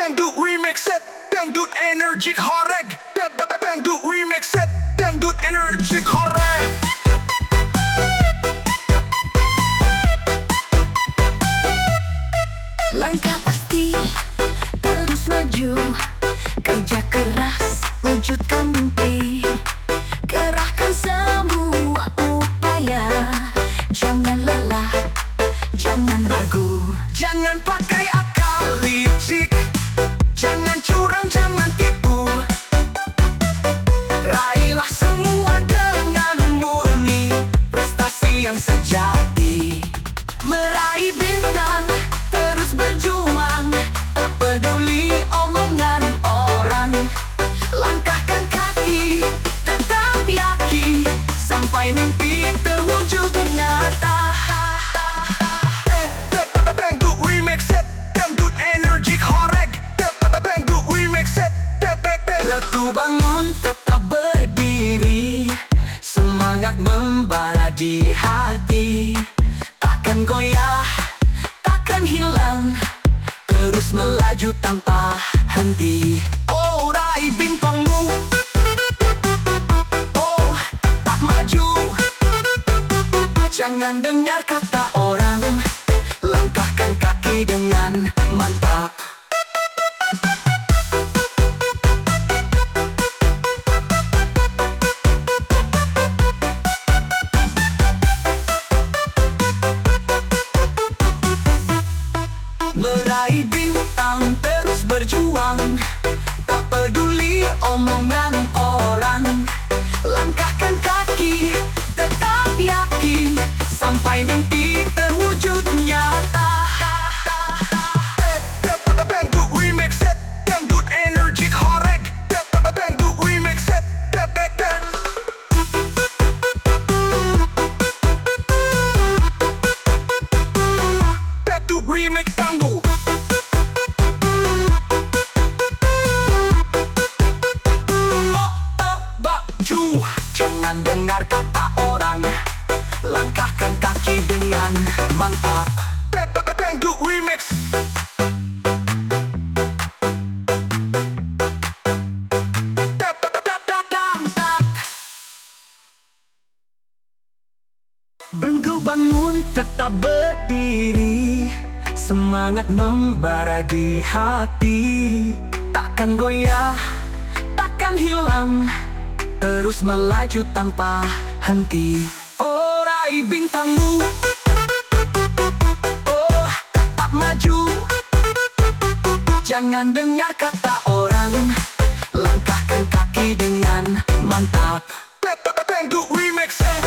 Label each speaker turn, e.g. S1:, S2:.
S1: Dangdut remix set, dangdut energik horeg. Dangdut remix set, dangdut energik horeg.
S2: Langkah pasti terus maju, kerja keras wujudkan mimpi, kerahkan semua upaya, jangan lelah, jangan ragu,
S1: Jangan pakai akal licik, jangan curang, jangan tipu. Raihlah semua dengan murni, prestasi yang sejati.
S2: meraih bintang, terus berjuang, tak peduli omongan orang. Langkahkan kaki, tetap yakin, sampai mimpi terwujud nyata.
S1: Dangdut remix set, dangdut energik horeg. Dangdut remix set,
S2: Letu bangun tetap berdiri, semangat membara di hati. Takkan goyah, takkan hilang, terus melaju tanpa henti.
S1: oh raih bintangmu,
S2: Oh, tak maju, jangan dengar kata orang, langkahkan kaki dengan mantap. Meraih bintang, terus berjuang, tak peduli omongan orang. Langkahkan kaki, tetap yakin, sampai mimpi terwujud nyata.
S1: dangdut remix set, dangdut energik horeg. Dangdut remix set, dangdut remix dangdut.
S2: Baju, jangan dengar kata orang, langkahkan kaki dengan mantap.
S1: Dangdut remix.
S2: Bangku bangun tetap berdiri, semangat membara di hati. Takkan goyah, takkan hilang, terus melaju tanpa henti. Oh raih bintangmu, oh tetap maju, jangan dengar kata orang, langkahkan kaki dengan mantap.
S1: Dangdut remix set.